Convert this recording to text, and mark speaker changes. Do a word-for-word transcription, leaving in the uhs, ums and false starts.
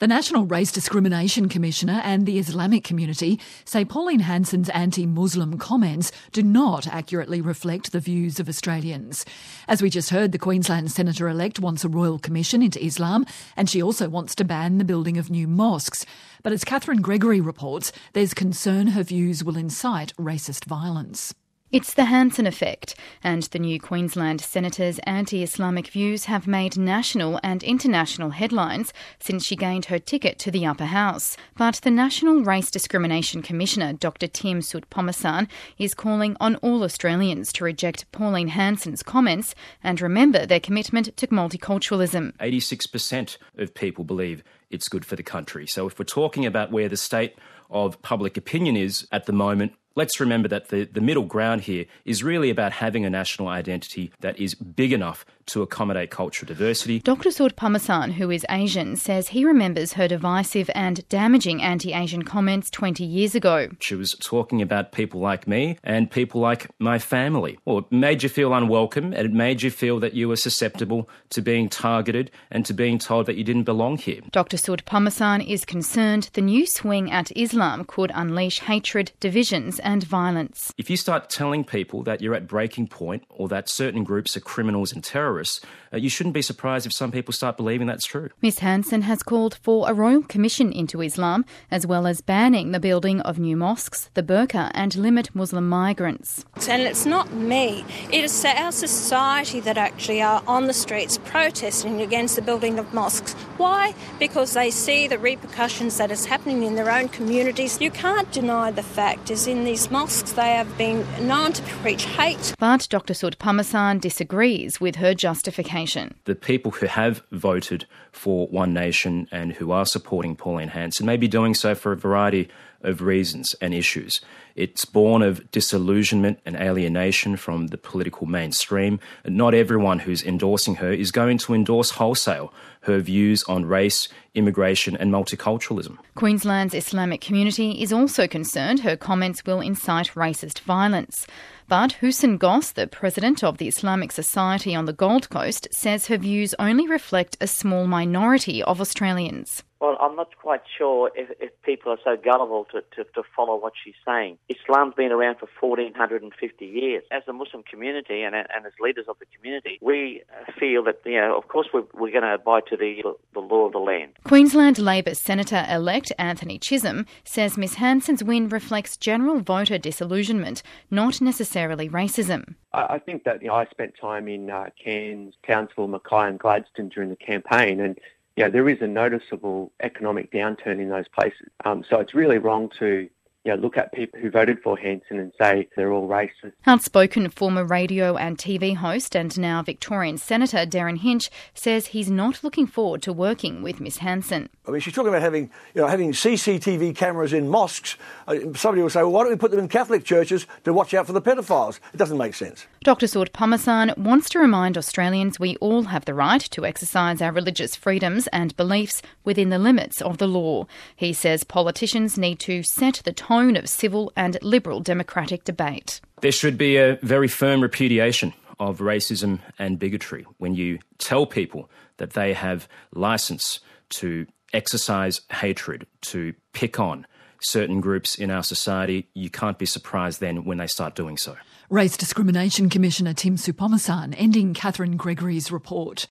Speaker 1: The National Race Discrimination Commissioner and the Islamic community say Pauline Hanson's anti-Muslim comments do not accurately reflect the views of Australians. As we just heard, the Queensland Senator-elect wants a royal commission into Islam, and she also wants to ban the building of new mosques. But as Catherine Gregory reports, there's concern her views will incite racist violence.
Speaker 2: It's the Hanson effect, and the new Queensland Senator's anti-Islamic views have made national and international headlines since she gained her ticket to the upper house. But the National Race Discrimination Commissioner, Doctor Tim Soutphommasane, is calling on all Australians to reject Pauline Hanson's comments and remember their commitment to multiculturalism.
Speaker 3: eighty-six percent of people believe it's good for the country. So if we're talking about where the state of public opinion is at the moment, let's remember that the, the middle ground here is really about having a national identity that is big enough to accommodate cultural diversity.
Speaker 2: Doctor Soutphommasane, who is Asian, says he remembers her divisive and damaging anti-Asian comments twenty years ago.
Speaker 3: She was talking about people like me and people like my family. Well, it made you feel unwelcome, and it made you feel that you were susceptible to being targeted and to being told that you didn't belong here.
Speaker 2: Doctor Soutphommasane is concerned the new swing at Islam could unleash hatred, divisions and violence.
Speaker 3: If you start telling people that you're at breaking point or that certain groups are criminals and terrorists, uh, you shouldn't be surprised if some people start believing that's true.
Speaker 2: Miss Hanson has called for a royal commission into Islam, as well as banning the building of new mosques, the burqa, and limit Muslim migrants.
Speaker 4: And it's not me, it is our society that actually are on the streets protesting against the building of mosques. Why? Because they see the repercussions that is happening in their own communities. You can't deny the fact is in these mosques they have been known to preach hate.
Speaker 2: But Doctor Soutphommasane disagrees with her justification.
Speaker 3: The people who have voted for One Nation and who are supporting Pauline Hanson may be doing so for a variety of reasons and issues. It's born of disillusionment and alienation from the political mainstream. And not everyone who's endorsing her is going to endorse wholesale her views on race, immigration and multiculturalism.
Speaker 2: Queensland's Islamic community is also concerned her comments will incite racist violence. But Hussein Goss, the president of the Islamic Society on the Gold Coast, says her views only reflect a small minority of Australians.
Speaker 5: Well, I'm not quite sure if, if people are so gullible to, to, to follow what she's saying. Islam's been around for one thousand four hundred fifty years. As a Muslim community and, and as leaders of the community, we feel that, you know, of course we're, we're going to abide to the, the law of the land.
Speaker 2: Queensland Labor Senator-elect Anthony Chisholm says Miss Hanson's win reflects general voter disillusionment, not necessarily racism.
Speaker 6: I think that, you know, I spent time in uh, Cairns, Townsville, Mackay and Gladstone during the campaign, and yeah, there is a noticeable economic downturn in those places. Um, so it's really wrong to you know, look at people who voted for Hanson and say they're all racist.
Speaker 2: Outspoken former radio and T V host and now Victorian Senator Darren Hinch says he's not looking forward to working with Miss Hanson.
Speaker 7: I mean, she's talking about having, you know, having C C T V cameras in mosques. Uh, somebody will say, well, why don't we put them in Catholic churches to watch out for the pedophiles? It doesn't make sense.
Speaker 2: Doctor Soutphommasane wants to remind Australians we all have the right to exercise our religious freedoms and beliefs within the limits of the law. He says politicians need to set the tone of civil and liberal democratic debate.
Speaker 3: There should be a very firm repudiation of racism and bigotry. When you tell people that they have licence to exercise hatred, to pick on certain groups in our society, you can't be surprised then when they start doing so.
Speaker 1: Race Discrimination Commissioner Tim Soutphommasane ending Catherine Gregory's report.